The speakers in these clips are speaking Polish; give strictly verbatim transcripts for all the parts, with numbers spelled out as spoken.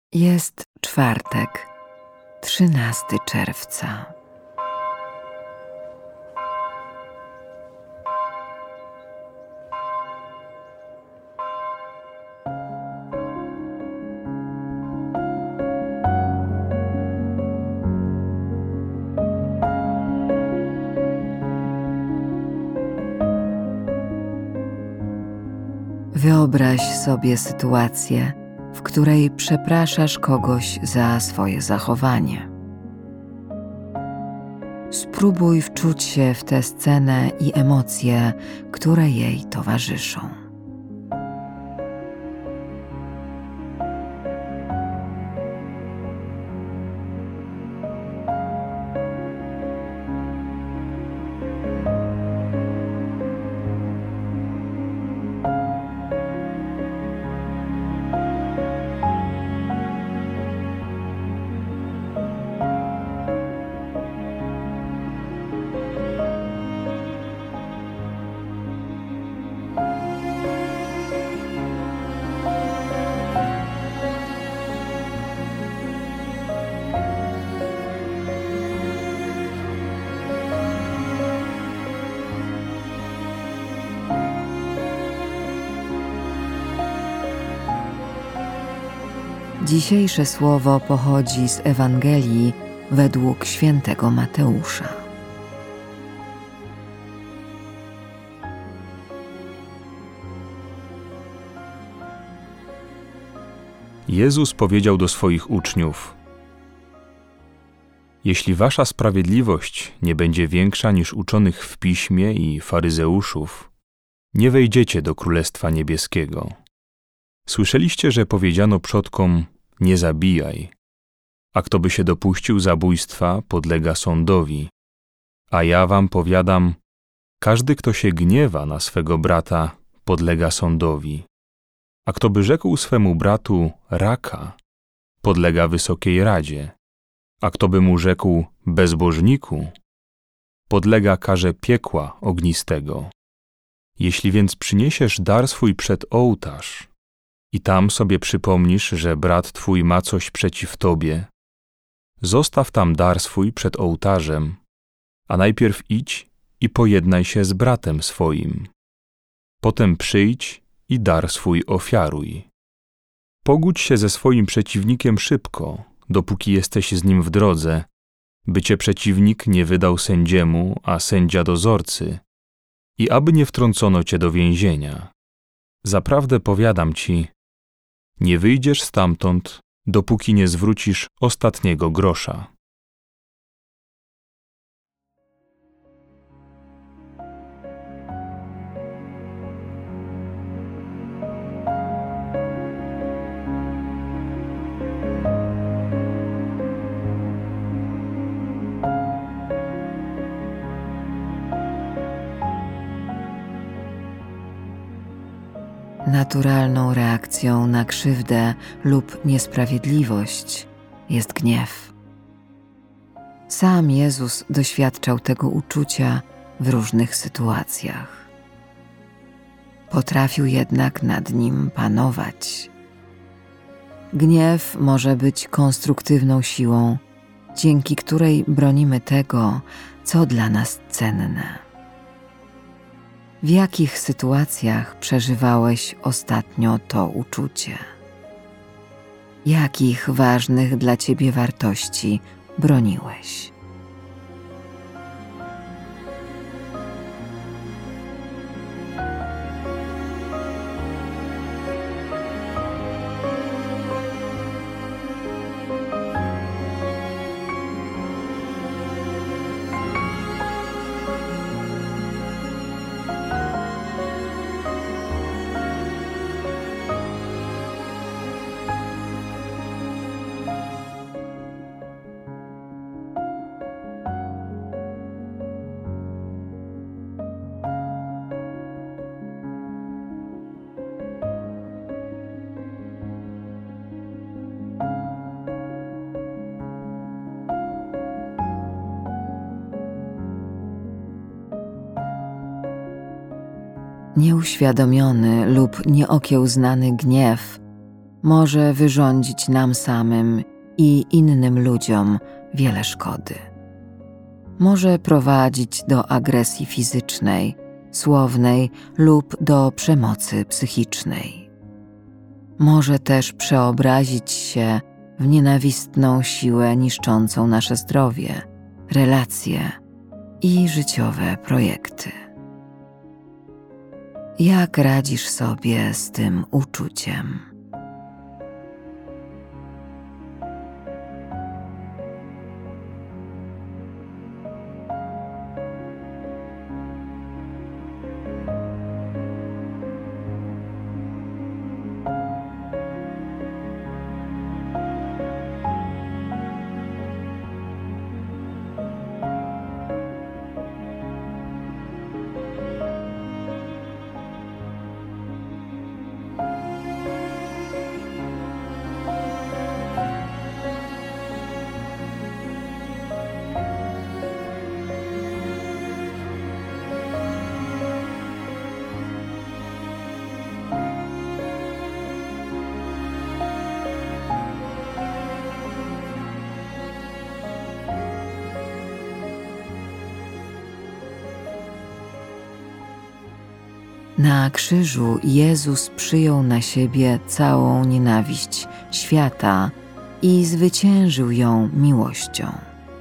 Jest czwartek, trzynastego czerwca. Wyobraź sobie sytuację, w której przepraszasz kogoś za swoje zachowanie. Spróbuj wczuć się w tę scenę i emocje, które jej towarzyszą. Dzisiejsze słowo pochodzi z Ewangelii według świętego Mateusza. Jezus powiedział do swoich uczniów: Jeśli wasza sprawiedliwość nie będzie większa niż uczonych w piśmie i faryzeuszów, nie wejdziecie do Królestwa Niebieskiego. Słyszeliście, że powiedziano przodkom: nie zabijaj, a kto by się dopuścił zabójstwa, podlega sądowi. A ja wam powiadam, każdy, kto się gniewa na swego brata, podlega sądowi. A kto by rzekł swemu bratu raka, podlega wysokiej radzie. A kto by mu rzekł bezbożniku, podlega karze piekła ognistego. Jeśli więc przyniesiesz dar swój przed ołtarz i tam sobie przypomnisz, że brat twój ma coś przeciw tobie, zostaw tam dar swój przed ołtarzem, a najpierw idź i pojednaj się z bratem swoim. Potem przyjdź i dar swój ofiaruj. Pogódź się ze swoim przeciwnikiem szybko, dopóki jesteś z nim w drodze, by cię przeciwnik nie wydał sędziemu, a sędzia dozorcy, i aby nie wtrącono cię do więzienia. Zaprawdę powiadam ci, nie wyjdziesz stamtąd, dopóki nie zwrócisz ostatniego grosza. Naturalną reakcją na krzywdę lub niesprawiedliwość jest gniew. Sam Jezus doświadczał tego uczucia w różnych sytuacjach. Potrafił jednak nad nim panować. Gniew może być konstruktywną siłą, dzięki której bronimy tego, co dla nas cenne. W jakich sytuacjach przeżywałeś ostatnio to uczucie? Jakich ważnych dla ciebie wartości broniłeś? Nieuświadomiony lub nieokiełznany gniew może wyrządzić nam samym i innym ludziom wiele szkody. Może prowadzić do agresji fizycznej, słownej lub do przemocy psychicznej. Może też przeobrazić się w nienawistną siłę niszczącą nasze zdrowie, relacje i życiowe projekty. Jak radzisz sobie z tym uczuciem? Na krzyżu Jezus przyjął na siebie całą nienawiść świata i zwyciężył ją miłością.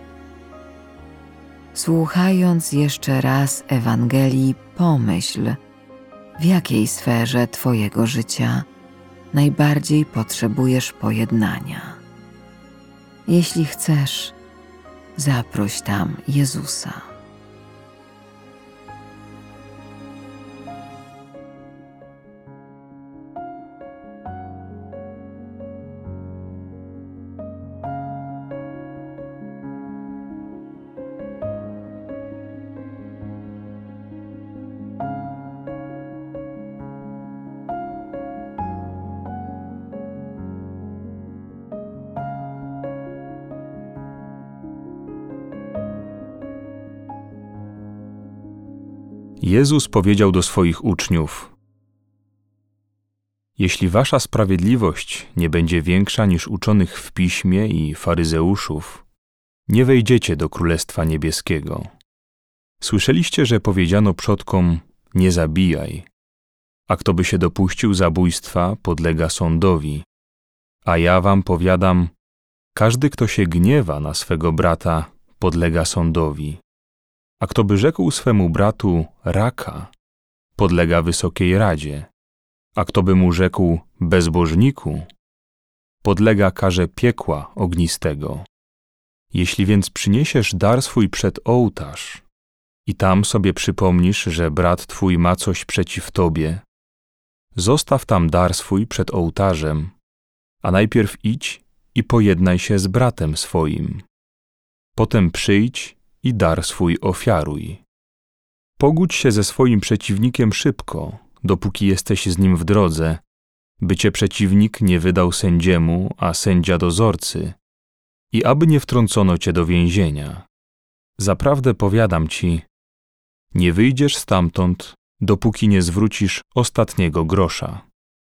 Słuchając jeszcze raz Ewangelii, pomyśl, w jakiej sferze Twojego życia najbardziej potrzebujesz pojednania. Jeśli chcesz, zaproś tam Jezusa. Jezus powiedział do swoich uczniów: Jeśli wasza sprawiedliwość nie będzie większa niż uczonych w piśmie i faryzeuszów, nie wejdziecie do Królestwa Niebieskiego. Słyszeliście, że powiedziano przodkom: nie zabijaj, a kto by się dopuścił zabójstwa, podlega sądowi. A ja wam powiadam, każdy, kto się gniewa na swego brata, podlega sądowi. A kto by rzekł swemu bratu raka, podlega Wysokiej Radzie. A kto by mu rzekł bezbożniku, podlega karze piekła ognistego. Jeśli więc przyniesiesz dar swój przed ołtarz i tam sobie przypomnisz, że brat twój ma coś przeciw tobie, zostaw tam dar swój przed ołtarzem, a najpierw idź i pojednaj się z bratem swoim. Potem przyjdź i dar swój ofiaruj. Pogódź się ze swoim przeciwnikiem szybko, dopóki jesteś z nim w drodze, by cię przeciwnik nie wydał sędziemu, a sędzia dozorcy, i aby nie wtrącono cię do więzienia. Zaprawdę powiadam ci, nie wyjdziesz stamtąd, dopóki nie zwrócisz ostatniego grosza.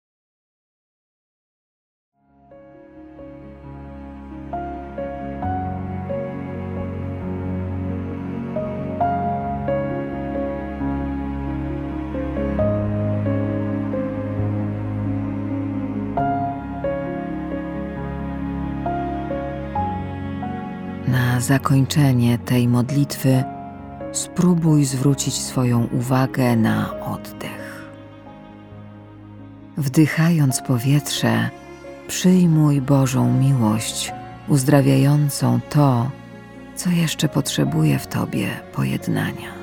Na zakończenie tej modlitwy spróbuj zwrócić swoją uwagę na oddech. Wdychając powietrze, przyjmuj Bożą miłość uzdrawiającą to, co jeszcze potrzebuje w tobie pojednania.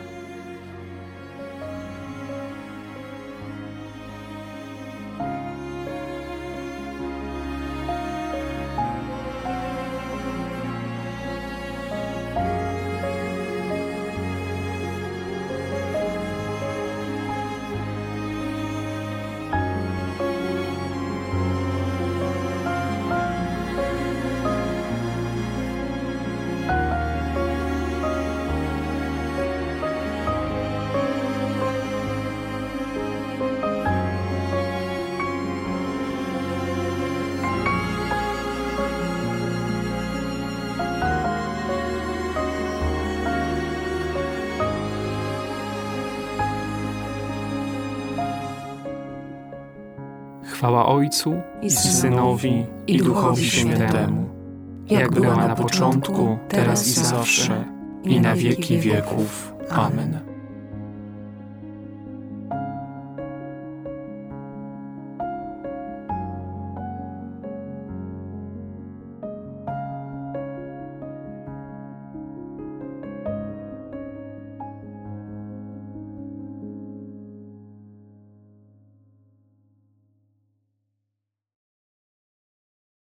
Chwała Ojcu i Synowi i Duchowi Świętemu, jak była na początku, teraz i zawsze, i na wieki wieków. Amen.